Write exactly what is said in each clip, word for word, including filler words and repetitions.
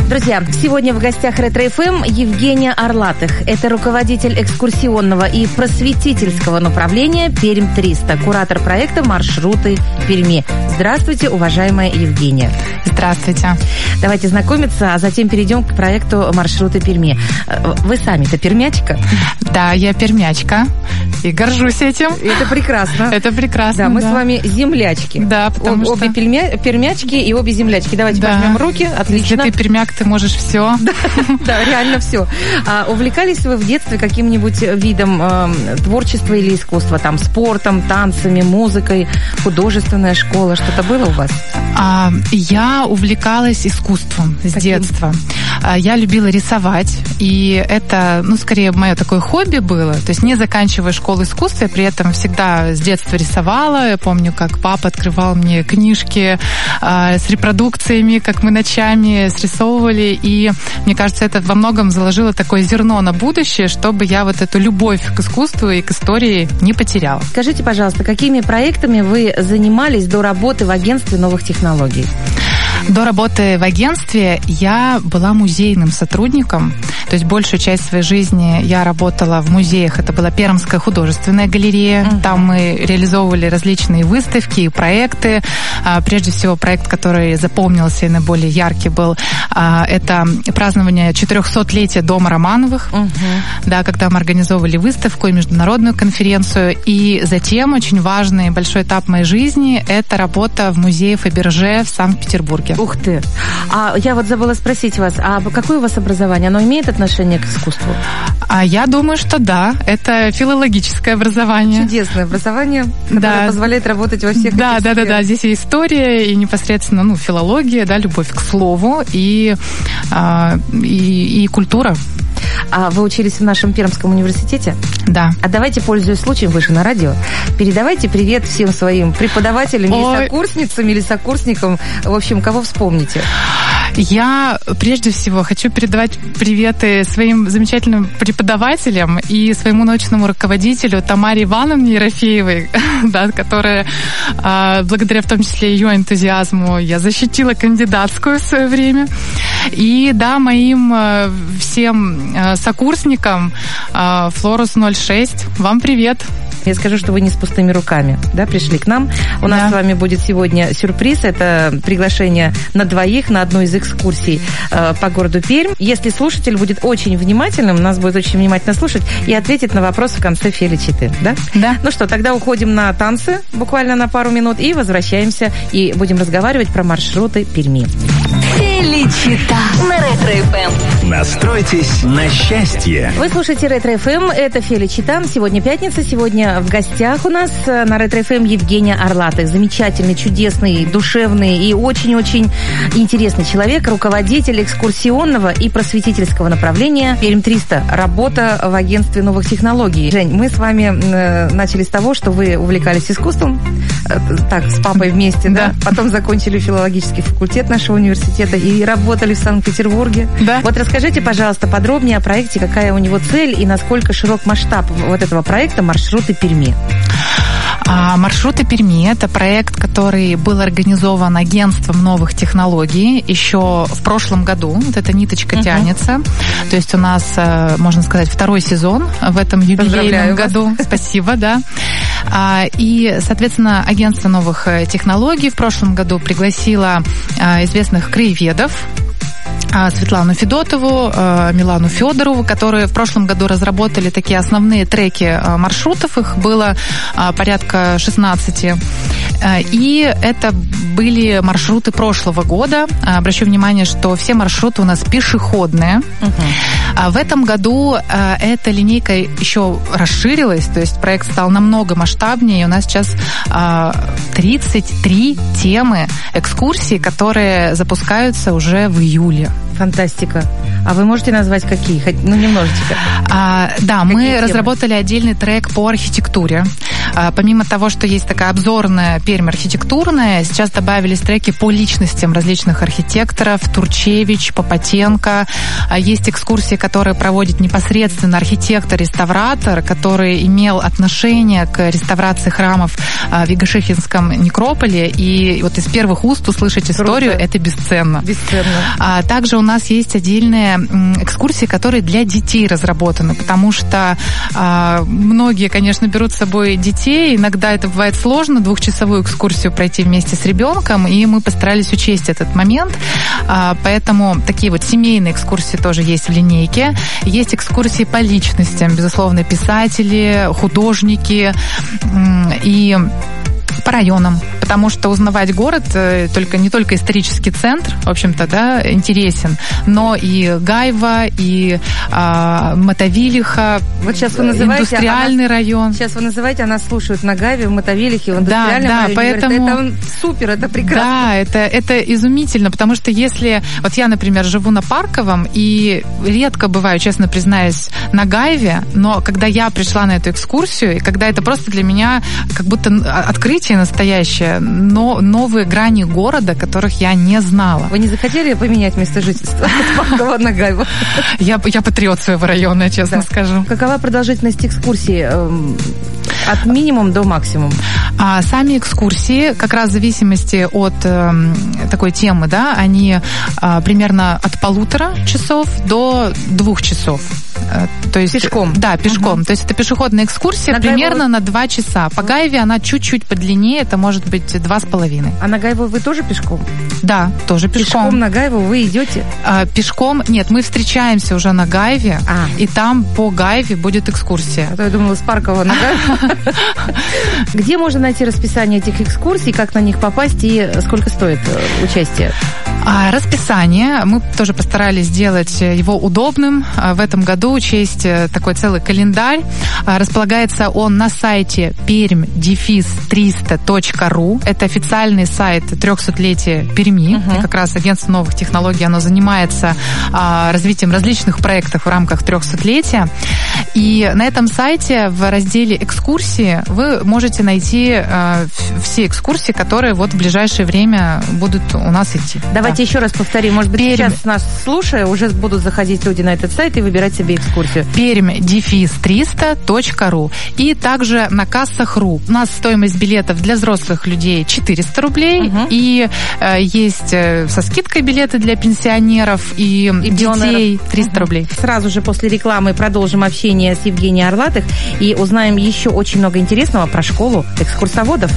Друзья, сегодня в гостях Ретро-эф эм Евгения Арлатых. Это руководитель экскурсионного и просветительского направления Пермь триста, куратор проекта «Маршруты Перми». Здравствуйте, уважаемая Евгения. Здравствуйте. Давайте знакомиться, а затем перейдем к проекту «Маршруты Перми». Вы сами-то пермячка? Да, я пермячка и горжусь этим. Это прекрасно. Это прекрасно, да. Мы да. с вами землячки. Да, потому Об, что... Обе пермя... пермячки и обе землячки. Давайте да. пожмем руки. Отлично. Если ты пермяк, ты можешь все. Да, да, реально все. А увлекались вы в детстве каким-нибудь видом э, творчества или искусства? Там спортом, танцами, музыкой, художественная школа? Что-то было у вас? А, я увлекалась искусством с Каким? детства. А, я любила рисовать, и это, ну, скорее, мое такое хобби было. То есть не заканчивая школу искусства, я при этом всегда с детства рисовала. Я помню, как папа открывал мне книжки а, с репродукциями, как мы ночами срисовывали, и мне кажется, это во многом заложило такое зерно на будущее, чтобы я вот эту любовь к искусству и к истории не потеряла. Скажите, пожалуйста, какими проектами вы занимались до работы в агентстве новых технологий? До работы в агентстве я была музейным сотрудником, то есть большую часть своей жизни я работала в музеях. Это была Пермская художественная галерея, uh-huh. там мы реализовывали различные выставки и проекты. Прежде всего, проект, который запомнился и наиболее яркий был, это празднование четырехсотлетия Дома Романовых, uh-huh. да, когда мы организовывали выставку и международную конференцию. И затем очень важный большой этап моей жизни – это работа в музее Фаберже в Санкт-Петербурге. Ух ты! А я вот забыла спросить вас, а какое у вас образование? Оно имеет отношение к искусству? А я думаю, что да. Это филологическое образование. Чудесное образование, которое да. позволяет работать во всех да, этих да, сферах. да, да. Здесь и история, и непосредственно ну, филология, да, любовь к слову и, а, и, и культура. А вы учились в нашем Пермском университете? Да. А давайте, пользуясь случаем, вы же на радио, передавайте привет всем своим преподавателям, Ой. или сокурсницам, или сокурсникам, в общем, кого вспомните. Я прежде всего хочу передавать приветы своим замечательным преподавателям и своему научному руководителю Тамаре Ивановне Ерофеевой, да, которая, благодаря в том числе ее энтузиазму, я защитила кандидатскую в свое время. И да, моим всем сокурсникам Флорус ноль шесть, вам привет. Я скажу, что вы не с пустыми руками, да, пришли к нам. У нас да. с вами будет сегодня сюрприз. Это приглашение на двоих на одну из экскурсий э, по городу Пермь. Если слушатель будет очень внимательным, нас будет очень внимательно слушать и ответит на вопрос в конце Феличиты, да? Да. Ну что, тогда уходим на танцы буквально на пару минут и возвращаемся и будем разговаривать про маршруты Перми. Феличита на Ретро-эф эм. Настройтесь на счастье. Вы слушаете Ретро-эф эм, это Феличита. Сегодня пятница, сегодня в гостях у нас на Ретро-эф эм Евгения Арлатых. Замечательный, чудесный, душевный и очень-очень интересный человек, руководитель экскурсионного и просветительского направления Пермь триста. Работа в агентстве новых технологий. Жень, мы с вами начали с того, что вы увлекались искусством, так, с папой вместе, да? да? Потом закончили филологический факультет нашего университета и работали в Санкт-Петербурге. Да. Вот расскажите, пожалуйста, подробнее о проекте, какая у него цель и насколько широк масштаб вот этого проекта «Маршруты Перми». А «Маршруты Перми» — это проект, который был организован агентством новых технологий еще в прошлом году. Вот эта ниточка uh-huh. тянется. То есть у нас, можно сказать, второй сезон в этом юбилейном году. Вас. Спасибо, да. И, соответственно, агентство новых технологий в прошлом году пригласило известных краеведов, Светлану Федотову, Милану Федорову, которые в прошлом году разработали такие основные треки маршрутов. Их было порядка шестнадцати. И это были маршруты прошлого года. Обращу внимание, что все маршруты у нас пешеходные. Uh-huh. В этом году эта линейка еще расширилась, то есть проект стал намного масштабнее. И у нас сейчас тридцать три темы экскурсий, которые запускаются уже в июле. Фантастика. А вы можете назвать какие? Ну, немножечко. А, да, какие мы темы? Разработали отдельный трек по архитектуре. А, помимо того, что есть такая обзорная Пермь архитектурная, сейчас добавились треки по личностям различных архитекторов. Турчевич, Попотенко. А, есть экскурсии, которые проводит непосредственно архитектор-реставратор, который имел отношение к реставрации храмов а, в Егошихинском некрополе. И вот из первых уст услышать историю — это бесценно. Бесценно. А, также у нас нас есть отдельные экскурсии, которые для детей разработаны, потому что а, многие, конечно, берут с собой детей, иногда это бывает сложно, двухчасовую экскурсию пройти вместе с ребенком, и мы постарались учесть этот момент, а, поэтому такие вот семейные экскурсии тоже есть в линейке, есть экскурсии по личностям, безусловно, писатели, художники и по районам, потому что узнавать город только не только исторический центр, в общем-то, да, интересен, но и Гайва, и а, Мотовилиха, вот сейчас вы называете, индустриальный она, район. Сейчас вы называете, а нас слушают на Гайве, в Мотовилихе, в индустриальном да, районе. Да, поэтому... Говорят, это супер, это прекрасно. Да, это, это изумительно, потому что если... Вот я, например, живу на Парковом, и редко бываю, честно признаюсь, на Гайве, но когда я пришла на эту экскурсию, и когда это просто для меня как будто открытие настоящее, но новые грани города, которых я не знала. Вы не захотели поменять место жительства с Паркова на Гайву? Я, я патриот своего района, честно да. скажу. Какова продолжительность экскурсии от минимума до максимума? А сами экскурсии, как раз в зависимости от э, такой темы, да, они э, примерно от полутора часов до двух часов. Э, то есть, пешком? Да, пешком. Угу. То есть это пешеходная экскурсия на примерно Гайву... на два часа. По Гайве она чуть-чуть подлиннее, это может быть два с половиной. А на Гайву вы тоже пешком? Да, тоже пешком. Пешком на Гайву вы идете? А, пешком, нет, мы встречаемся уже на Гайве, а. и там по Гайве будет экскурсия. А то я думала, с Паркова на Гайву. Где можно найти расписание этих экскурсий, как на них попасть и сколько стоит участие? Расписание. Мы тоже постарались сделать его удобным. В этом году учесть такой целый календарь. Располагается он на сайте пермь триста точка ру. Это официальный сайт трехсотлетия Перми. Uh-huh. И как раз агентство новых технологий, оно занимается развитием различных проектов в рамках трехсотлетия. И на этом сайте в разделе «Экскурсии» вы можете найти все экскурсии, которые вот в ближайшее время будут у нас идти. Давайте да. еще раз повторим. Может быть, Пермь. Сейчас нас слушая, уже будут заходить люди на этот сайт и выбирать себе экскурсию. пермь триста точка ру. И также на кассах точка ру. У нас стоимость билетов для взрослых людей четыреста рублей. Угу. И э, есть э, со скидкой билеты для пенсионеров и, и детей триста угу. рублей. Сразу же после рекламы продолжим общение с Евгенией Арлатых и узнаем еще очень много интересного про школу экскурсоводов.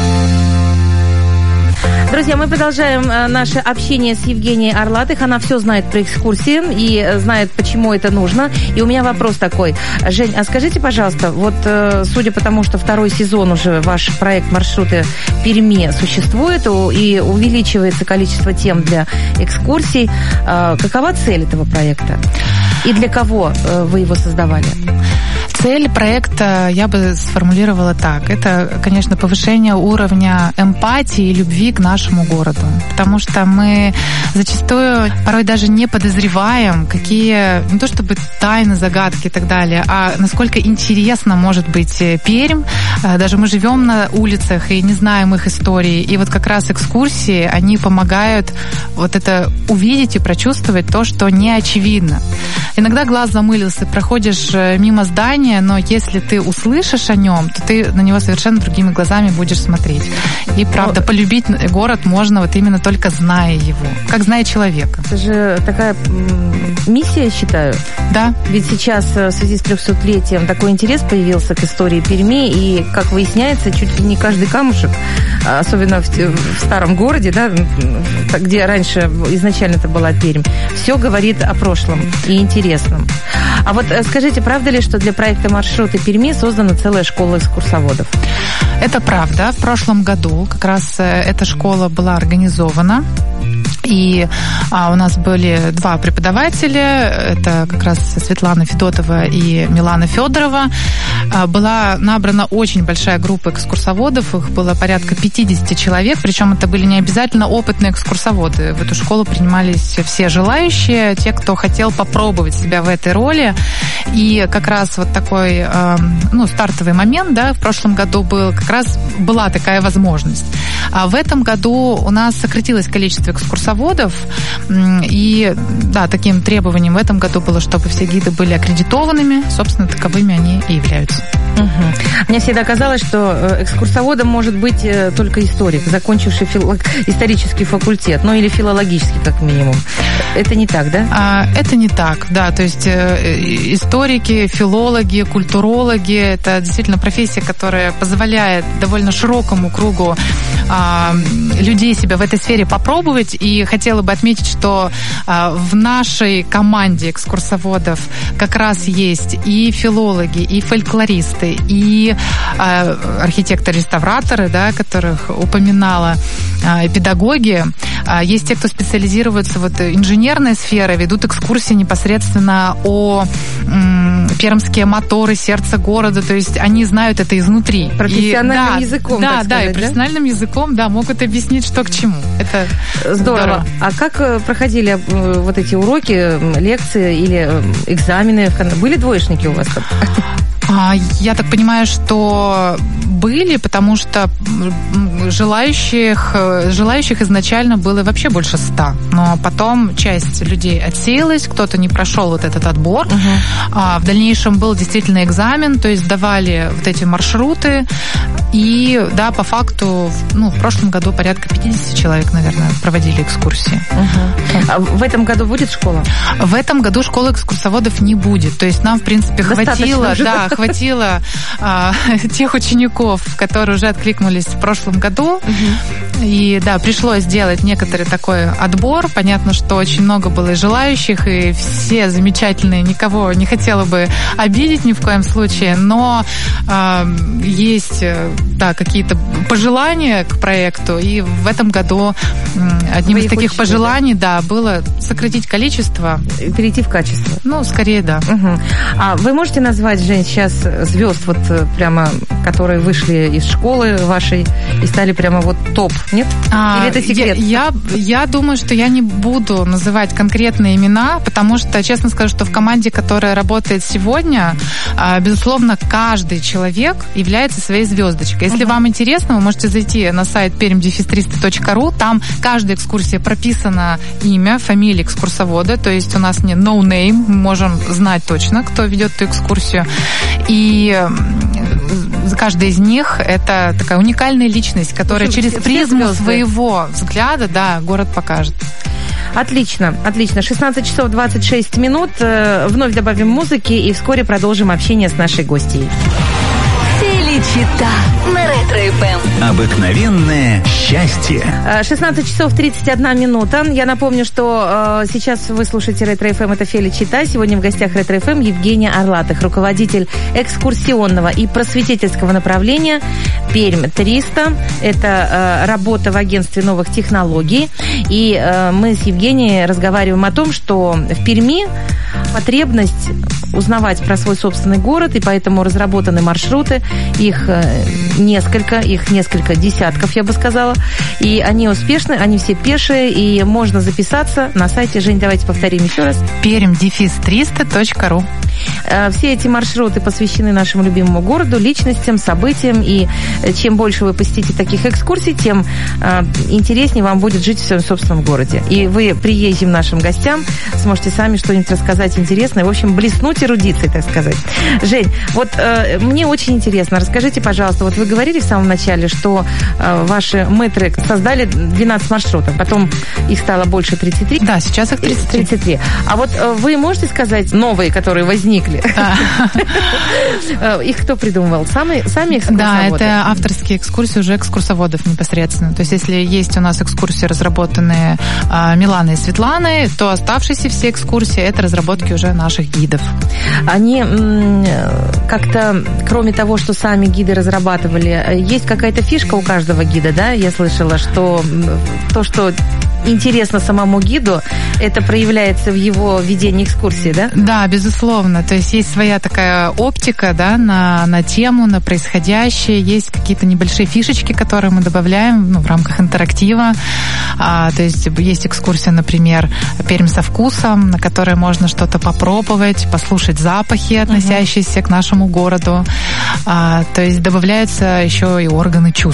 Друзья, мы продолжаем наше общение с Евгенией Арлатых. Она все знает про экскурсии и знает, почему это нужно. И у меня вопрос такой. Жень, а скажите, пожалуйста, вот судя по тому, что второй сезон уже ваш проект «Маршруты Перми» существует и увеличивается количество тем для экскурсий, какова цель этого проекта? И для кого вы его создавали? Цель проекта я бы сформулировала так. Это, конечно, повышение уровня эмпатии и любви к нашему городу. Потому что мы зачастую порой даже не подозреваем, какие, не то чтобы тайны, загадки и так далее, а насколько интересно может быть Пермь. Даже мы живем на улицах и не знаем их истории. И вот как раз экскурсии, они помогают вот это увидеть и прочувствовать то, что не очевидно. Иногда глаз замылился, проходишь мимо здания, но если ты услышишь о нем, то ты на него совершенно другими глазами будешь смотреть. И правда, но... полюбить город можно вот именно только зная его, как зная человека. Это же такая миссия, считаю. Да. Ведь сейчас в связи с трехсотлетием такой интерес появился к истории Перми, и, как выясняется, чуть ли не каждый камушек, особенно в, в старом городе, да, где раньше изначально это была Пермь, все говорит о прошлом и интересном. А вот скажите, правда ли, что для проекта «Маршруты Перми» создана целая школа экскурсоводов? Это правда. В прошлом году как раз эта школа была организована. И а, у нас были два преподавателя, это как раз Светлана Федотова и Милана Федорова. А, была набрана очень большая группа экскурсоводов, их было порядка пятьдесят человек, причем это были не обязательно опытные экскурсоводы. В эту школу принимались все желающие, те, кто хотел попробовать себя в этой роли. И как раз вот такой э, ну, стартовый момент, да, в прошлом году был, как раз была такая возможность. А в этом году у нас сократилось количество экскурсоводов, и да, таким требованием в этом году было, чтобы все гиды были аккредитованными, собственно, таковыми они и являются. Угу. Мне всегда казалось, что экскурсоводом может быть только историк, закончивший фил... исторический факультет, ну или филологический, как минимум. это не так, да? А, это не так, да. То есть э, историки, филологи, культурологи – это действительно профессия, которая позволяет довольно широкому кругу э, людей себя в этой сфере попробовать. И хотела бы отметить, что э, в нашей команде экскурсоводов как раз есть и филологи, и фольклористы, и э, архитекторы-реставраторы, да, которых упоминала, э, педагоги. Э, есть те, кто специализируется вот инженерной сферой, ведут экскурсии непосредственно о м, пермские моторы, сердце города, то есть они знают это изнутри. Профессиональным и, языком, да, так да, сказать, и профессиональным да? языком, да, могут объяснить, что к чему. Это здорово. здорово. А как проходили вот эти уроки, лекции или экзамены? Были двоечники у вас? Я так понимаю, что были, потому что желающих, желающих изначально было вообще больше ста. Но потом часть людей отсеялась, кто-то не прошел вот этот отбор. Угу. А в дальнейшем был действительно экзамен, то есть давали вот эти маршруты. И, да, по факту, ну, в прошлом году порядка пятьдесят человек, наверное, проводили экскурсии. Угу. А в этом году будет школа? В этом году школы экскурсоводов не будет. То есть нам, в принципе, хватило, да, хватило а, тех учеников, которые уже откликнулись в прошлом году. Угу. И, да, пришлось сделать некоторый такой отбор. Понятно, что очень много было и желающих, и все замечательные, никого не хотела бы обидеть ни в коем случае, но а, есть, да, какие-то пожелания к проекту, и в этом году одним Вы из таких учили, пожеланий, да? да, было сократить количество. Перейти в качество. Ну, скорее, да. Угу. А вы можете назвать, Жень, сейчас звезд, вот прямо, которые вышли из школы вашей и стали прямо вот топ, нет? А, Или это секрет? Я, я, я думаю, что я не буду называть конкретные имена, потому что, честно скажу, что в команде, которая работает сегодня, безусловно, каждый человек является своей звездочкой. Если uh-huh. вам интересно, вы можете зайти на сайт пермь триста точка ру, там каждая экскурсия прописано имя, фамилия экскурсовода, то есть у нас не no name, мы можем знать точно, кто ведет эту экскурсию. И каждая из них это такая уникальная личность, которая через призму своего взгляда, да, город покажет. Отлично, отлично. шестнадцать часов двадцать шесть минут. Вновь добавим музыки и вскоре продолжим общение с нашей гостьей. Телечита на Ретро-эф эм. Обыкновенное счастье. шестнадцать часов тридцать одна минута. Я напомню, что э, сейчас вы слушаете Ретро-эф эм, это Феличита. Сегодня в гостях Ретро-эф эм Евгения Орлатых, руководитель экскурсионного и просветительского направления Пермь триста. Это э, работа в агентстве новых технологий. И э, мы с Евгенией разговариваем о том, что в Перми потребность узнавать про свой собственный город, и поэтому разработаны маршруты. Их несколько, их несколько десятков, я бы сказала. И они успешны, они все пешие, и можно записаться на сайте. Жень, давайте повторим еще раз. пермь триста точка ру. Все эти маршруты посвящены нашему любимому городу, личностям, событиям, и чем больше вы посетите таких экскурсий, тем интереснее вам будет жить в своем собственном городе. И вы приезжим нашим гостям сможете сами что-нибудь рассказать интересное, в общем, блеснуть эрудицией, так сказать. Жень, вот э, мне очень интересно, расскажите, пожалуйста, вот вы говорили в самом начале, что э, ваши мэтры создали двенадцать маршрутов, потом их стало больше тридцать три. Да, сейчас их тридцать три. тридцать три. А вот э, вы можете сказать новые, которые возникли? Их кто придумывал? Сами, сами экскурсоводы? Да, это авторские экскурсии уже экскурсоводов непосредственно. То есть, если есть у нас экскурсии, разработанные Миланой и Светланой, то оставшиеся все экскурсии – это разработки уже наших гидов. Они как-то, кроме того, что сами гиды разрабатывали, есть какая-то фишка у каждого гида, да? Я слышала, что то, что интересно самому гиду, это проявляется в его ведении экскурсии, да? Да, безусловно. То есть есть своя такая оптика, да, на, на тему, на происходящее. Есть какие-то небольшие фишечки, которые мы добавляем, ну, в рамках интерактива. А, то есть есть экскурсия, например, «Пермь со вкусом», на которой можно что-то попробовать, послушать запахи, относящиеся uh-huh. к нашему городу. А, то есть добавляются еще и органы чувств, что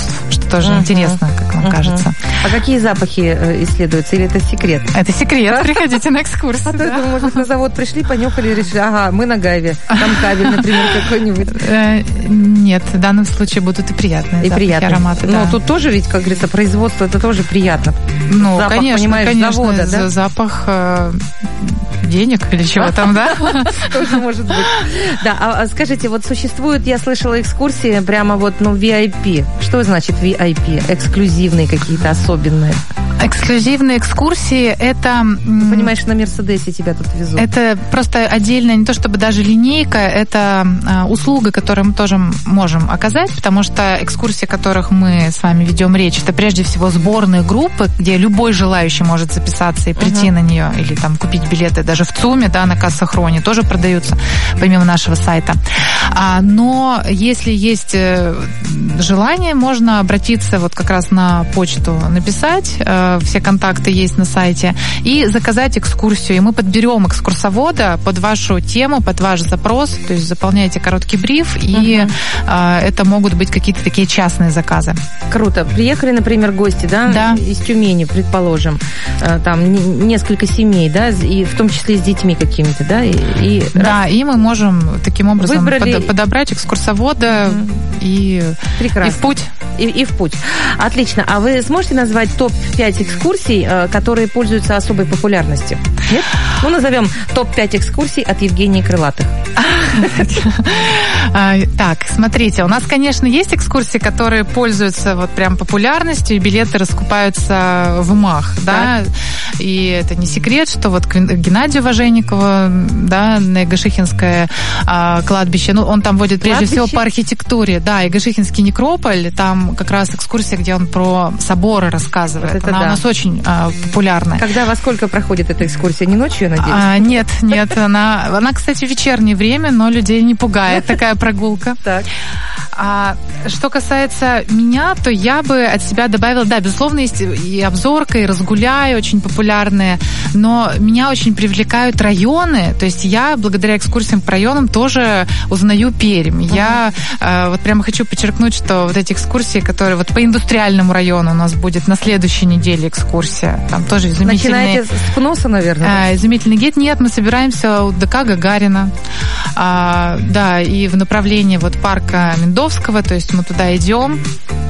тоже uh-huh. интересно, как вам uh-huh. кажется. А какие запахи исследуются, или это секрет? Это секрет, приходите на экскурсию. А то, я думаю, может быть, на завод пришли, понюхали и решили, ага, мы на Гайве, там кабель, например, какой-нибудь. Нет, в данном случае будут и приятные запахи, ароматы. Но тут тоже ведь, как говорится, производство, это тоже приятно. Ну, конечно, конечно, запах денег или чего там, да? Тоже может быть. Да, а скажите, вот существует, я слышала, экскурсии прямо вот, ну, ви ай пи. Что значит ви ай пи? Эксклюзивные какие-то, особенные? Эксклюзивные экскурсии – это… Ты понимаешь, на Мерседесе тебя тут везут. Это просто отдельная, не то чтобы даже линейка, это услуга, которую мы тоже можем оказать, потому что экскурсии, о которых мы с вами ведем речь, это прежде всего сборные группы, где любой желающий может записаться и прийти uh-huh. на нее, или там купить билеты даже в ЦУМе, да, на Кассахроне тоже продаются, помимо нашего сайта. А, но если есть желание, можно обратиться вот как раз на почту, написать, все контакты есть на сайте, и заказать экскурсию. И мы подберем экскурсовода под вашу тему, под ваш запрос, то есть заполняете короткий бриф, и uh-huh. а, это могут быть какие-то такие частные заказы. Круто. Приехали, например, гости, да, да. из Тюмени, предположим, там несколько семей, да, и в том числе с детьми какими-то, да? И, и да, раз... и мы можем таким образом Выбрали... под, подобрать экскурсовода uh-huh. и, и в путь. И, и в путь. Отлично. А вы сможете назвать топ пять экскурсий, которые пользуются особой популярностью? Нет? Ну, назовем топ пять экскурсий от Евгении Крылатых. Так, смотрите, у нас, конечно, есть экскурсии, которые пользуются вот прям популярностью, и билеты раскупаются в умах, да, и это не секрет, что вот к Геннадию Важенникову, да, на Игошихинское а, кладбище, ну, он там водит прежде кладбище? всего по архитектуре, да, Игошихинский некрополь, там как раз экскурсия, где он про соборы рассказывает, вот она да. у нас очень а, популярная. Когда, во сколько проходит эта экскурсия? Не ночью, я надеюсь? А, нет, нет, она, она, кстати, в вечернее время, но людей не пугает такая прогулка. Так. А что касается меня, то я бы от себя добавила, да, безусловно, есть и обзорка, и разгуляй, очень популярные, но меня очень привлекают районы, то есть я благодаря экскурсиям по районам тоже узнаю Пермь. Uh-huh. Я э, вот прямо хочу подчеркнуть, что вот эти экскурсии, которые вот по индустриальному району у нас будет на следующей неделе экскурсия, там тоже изумительные... Начинаете с Пноса, наверное? Э, изумительный гид. Нет, мы собираемся у ДК Гагарина, а, да, и в направлении вот парка Мендовского, то есть мы туда идем,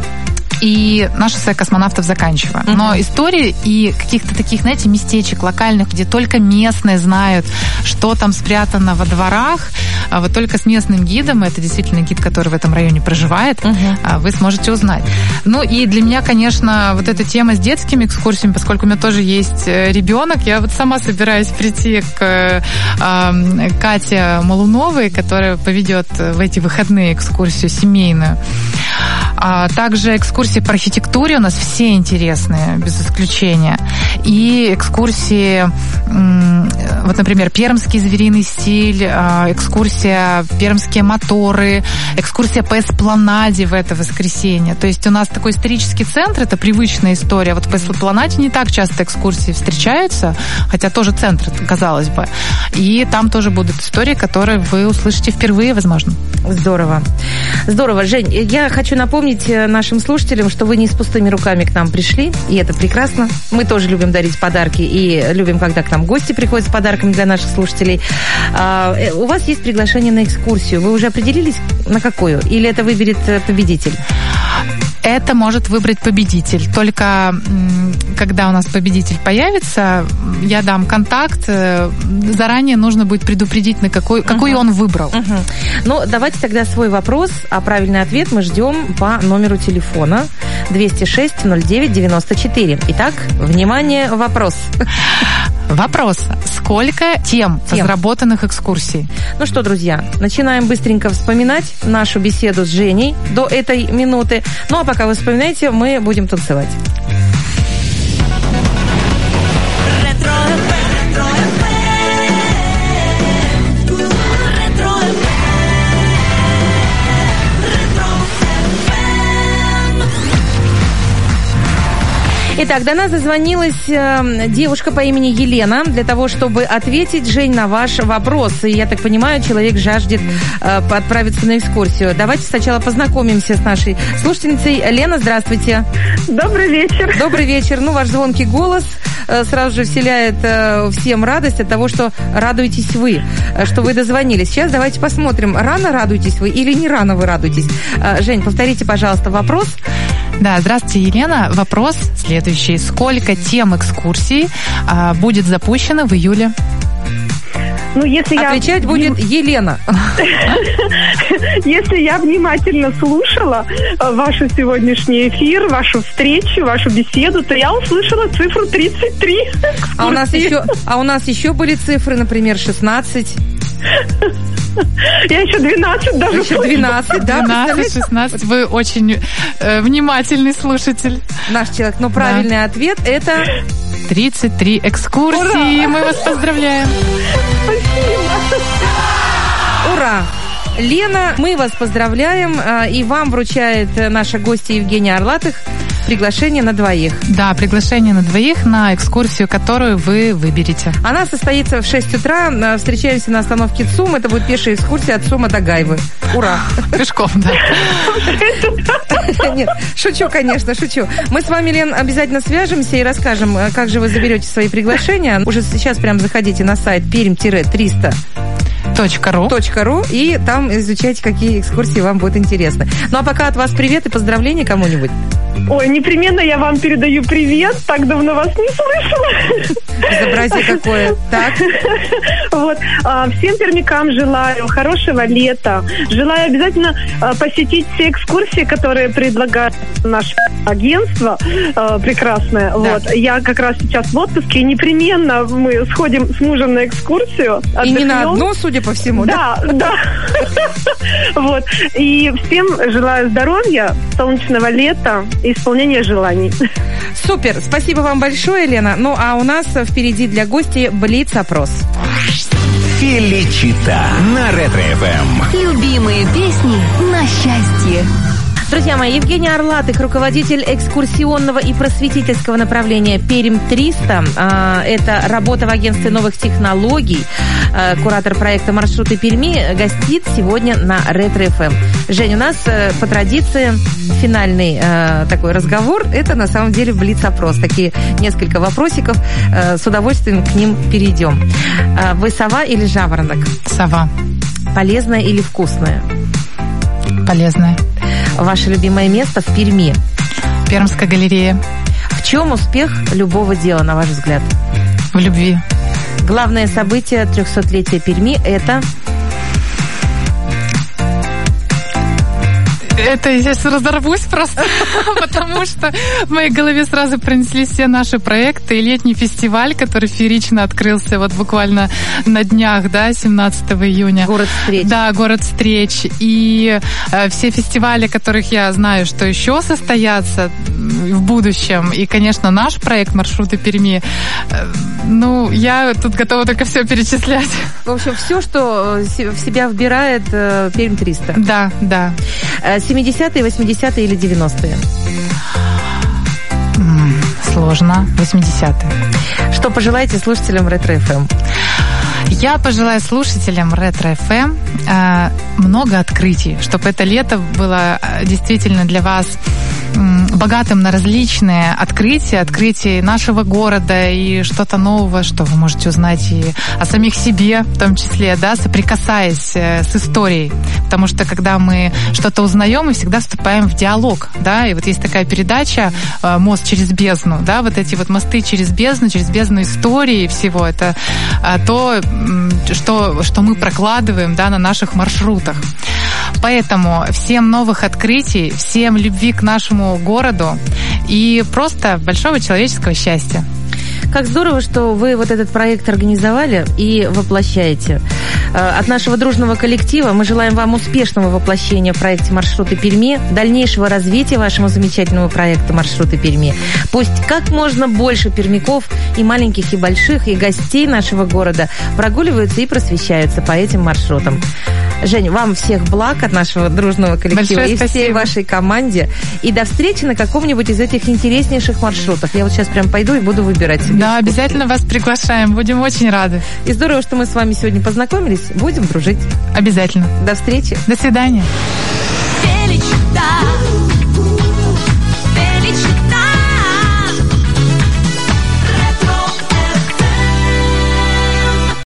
и наши свои космонавтов заканчиваем. Uh-huh. Но истории и каких-то таких, знаете, местечек локальных, где только местные знают, что там спрятано во дворах, а вот только с местным гидом, это действительно гид, который в этом районе проживает, uh-huh. вы сможете узнать. Ну и для меня, конечно, вот эта тема с детскими экскурсиями, поскольку у меня тоже есть ребенок, я вот сама собираюсь прийти к э, Кате Малуновой, которая поведет в эти выходные экскурсию семейную. А также экскурсии по архитектуре у нас все интересные, без исключения. И экскурсии, вот, например, пермский звериный стиль, экскурсия пермские моторы, экскурсия по эспланаде в это воскресенье. То есть у нас такой исторический центр, это привычная история. Вот по эспланаде не так часто экскурсии встречаются, хотя тоже центр, казалось бы. И там тоже будут истории, которые вы услышите впервые, возможно. Здорово. Здорово. Жень, я хочу напомнить нашим слушателям, что вы не с пустыми руками к нам пришли, и это прекрасно. Мы тоже любим дарить подарки и любим, когда к нам гости приходят с подарками для наших слушателей. А, у вас есть приглашение на экскурсию. Вы уже определились, на какую? Или это выберет победитель? Это может выбрать победитель. Только когда у нас победитель появится, я дам контакт. Заранее нужно будет предупредить, на какой, какой uh-huh. он выбрал. Uh-huh. Ну, давайте тогда свой вопрос, а правильный ответ мы ждем по номеру телефона двести шесть ноль девять девяносто четыре. Итак, внимание, вопрос. Вопрос. Сколько тем, тем разработанных экскурсий? Ну что, друзья, начинаем быстренько вспоминать нашу беседу с Женей до этой минуты. Ну, а пока вы вспоминаете, мы будем танцевать. Итак, до нас дозвонилась э, девушка по имени Елена для того, чтобы ответить, Жень, на ваш вопрос. И, я так понимаю, человек жаждет э, отправиться на экскурсию. Давайте сначала познакомимся с нашей слушательницей. Лена, здравствуйте. Добрый вечер. Добрый вечер. Ну, ваш звонкий голос э, сразу же вселяет э, всем радость от того, что радуетесь вы, э, что вы дозвонились. Сейчас давайте посмотрим, рано радуетесь вы или не рано вы радуетесь. Э, Жень, повторите, пожалуйста, вопрос. Да, здравствуйте, Елена. Вопрос следующий. Сколько тем экскурсий а, будет запущено в июле? Ну, если Отвечать я... будет Елена. Если я внимательно слушала ваш сегодняшний эфир, вашу встречу, вашу беседу, то я услышала цифру тридцать три. А у нас еще, а у нас еще были цифры, например, шестнадцать. Я еще двенадцать даже Еще двенадцать, да? двенадцать, шестнадцать. Вы очень э, внимательный слушатель. Наш человек. Но правильный да. ответ это... тридцать три экскурсии. Ура! Мы вас поздравляем. Спасибо. Ура! Лена, мы вас поздравляем, и вам вручает наша гостья Евгения Орлатых приглашение на двоих. Да, приглашение на двоих на экскурсию, которую вы выберете. Она состоится в шесть утра. Встречаемся на остановке ЦУМ. Это будет пешая экскурсия от ЦУМа до Гайвы. Ура! Пешком, да. Нет, шучу, конечно, шучу. Мы с вами, Лен, обязательно свяжемся и расскажем, как же вы заберете свои приглашения. Уже сейчас прям заходите на сайт пермь триста Точка ру. Точка ру, и там изучайте, какие экскурсии вам будут интересны. Ну, а пока от вас привет и поздравления кому-нибудь. Ой, непременно я вам передаю привет. Так давно вас не слышала. Безобразие какое. Так. Вот. Всем пермякам желаю хорошего лета. Желаю обязательно посетить все экскурсии, которые предлагает наше агентство. Прекрасное. Да. Вот. Я как раз сейчас в отпуске, и непременно мы сходим с мужем на экскурсию. Отдохнем. И не на одну, судя по всему, да? Да, да. Вот. И всем желаю здоровья, солнечного лета и исполнения желаний. Супер, спасибо вам большое, Лена. Ну, а у нас впереди для гостей блиц-опрос. Феличита на Ретро-эф эм. Любимые песни на счастье. Друзья мои, Евгения Орлатых, руководитель экскурсионного и просветительского направления пермь триста. Это работа в агентстве новых технологий. Куратор проекта «Маршруты Перми» гостит сегодня на Ретро-эф эм. Жень, у нас по традиции финальный такой разговор. Это на самом деле блиц-опрос. Такие несколько вопросиков. С удовольствием к ним перейдем. Вы сова или жаворонок? Сова. Полезная или вкусная? Полезная. Ваше любимое место в Перми? Пермская галерея. В чем успех любого дела, на ваш взгляд? В любви. Главное событие трехсотлетия Перми – это? Это я сейчас разорвусь просто, потому что в моей голове сразу пронеслись все наши проекты. И летний фестиваль, который феерично открылся вот буквально на днях, да, семнадцатого июня. Город встреч. Да, город встреч. И э, все фестивали, которых я знаю, что еще состоятся в будущем. И, конечно, наш проект «Маршруты Перми». Э, ну, я тут готова только все перечислять. В общем, все, что в себя вбирает э, пермь триста. Да, да. семидесятые, восьмидесятые или девяностые? Сложно. восьмидесятые. Что пожелаете слушателям Ретро-эф эм? Я пожелаю слушателям Ретро-эф эм э, много открытий, чтобы это лето было действительно для вас богатым на различные открытия, открытия нашего города и что-то нового, что вы можете узнать и о самих себе, в том числе, да, соприкасаясь с историей. Потому что, когда мы что-то узнаем, мы всегда вступаем в диалог, да, и вот есть такая передача «Мост через бездну», да, вот эти вот мосты через бездну, через бездну истории всего, это то, что, что мы прокладываем, да, на наших маршрутах. Поэтому всем новых открытий, всем любви к нашему городу и просто большого человеческого счастья. Как здорово, что вы вот этот проект организовали и воплощаете. От нашего дружного коллектива мы желаем вам успешного воплощения в проекте «Маршруты Перми», дальнейшего развития вашему замечательному проекту «Маршруты Перми». Пусть как можно больше пермяков, и маленьких, и больших, и гостей нашего города прогуливаются и просвещаются по этим маршрутам. Жень, вам всех благ от нашего дружного коллектива. Большое и спасибо. всей вашей команде. И до встречи на каком-нибудь из этих интереснейших маршрутов. Я вот сейчас прям пойду и буду выбирать себе. Да, обязательно вас приглашаем. Будем очень рады. И здорово, что мы с вами сегодня познакомились. Будем дружить. Обязательно. До встречи. До свидания.